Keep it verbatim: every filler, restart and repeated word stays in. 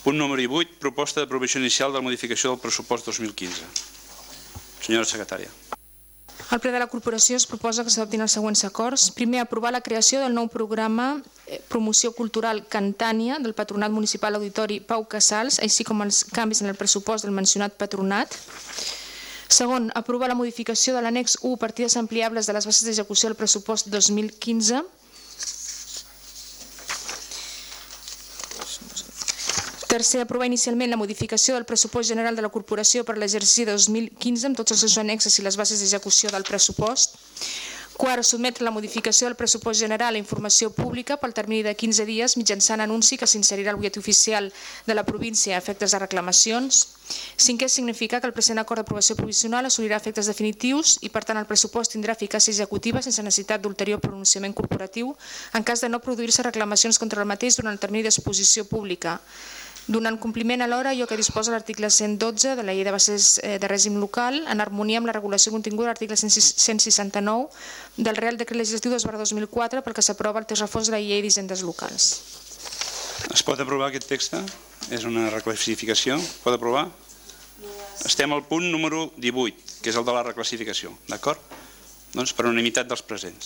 Punt número divuit, proposta d'aprovació inicial de la modificació del pressupost dos mil quinze. Senyora secretària. Al ple de la corporació es proposa que s'adoptin els següents acords. Primer, aprovar la creació del nou programa Promoció Cultural Cantània del Patronat Municipal Auditori Pau Casals, així com els canvis en el pressupost del mencionat patronat. Segon, aprovar la modificació de l'annex u, partides ampliables de les bases d'execució del pressupost dos mil quinze. Tercer, aprovar inicialment la modificació del pressupost general de la corporació per l'exercici dos mil quinze amb tots els seus annexes i les bases d'execució del pressupost. Quart, sotmetre la modificació del pressupost general a informació pública pel termini de quinze dies mitjançant anunci que s'inserirà al butlletí oficial de la província a efectes de reclamacions. Cinquè, significa que el present acord d'aprovació provisional assolirà efectes definitius i per tant el pressupost tindrà eficàcia executiva sense necessitat d'ulterior pronunciament corporatiu en cas de no produir-se reclamacions contra el mateix durant el termini d'exposició pública, donant compliment alhora a allò que disposa l'article cent dotze de la Llei de Bases de Règim Local en harmonia amb la regulació continguda a l'article cent seixanta-nou del Real Decret Legislatiu dos barra dos mil quatre pel que s'aprova el text refós de la Llei d'Hisendes Locals. Es pot aprovar aquest text? És una reclassificació? Pot aprovar? Estem al punt número divuit, que és el de la reclassificació, d'acord? Doncs per unanimitat dels presents.